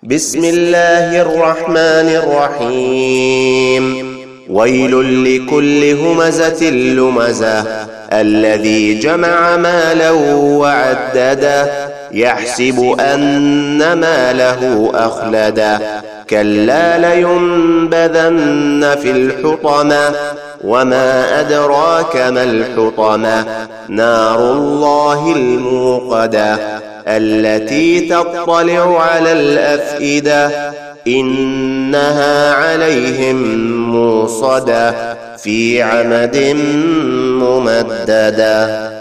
بسم الله الرحمن الرحيم ويل لكل همزة لمزة الذي جمع مالا وعدده يحسب أن ماله أخلده كلا لينبذن في الحطمة وما أدراك ما الحطمة نار الله الموقدة التي تطلع على الأفئدة إنها عليهم موصدة في عمد ممددة.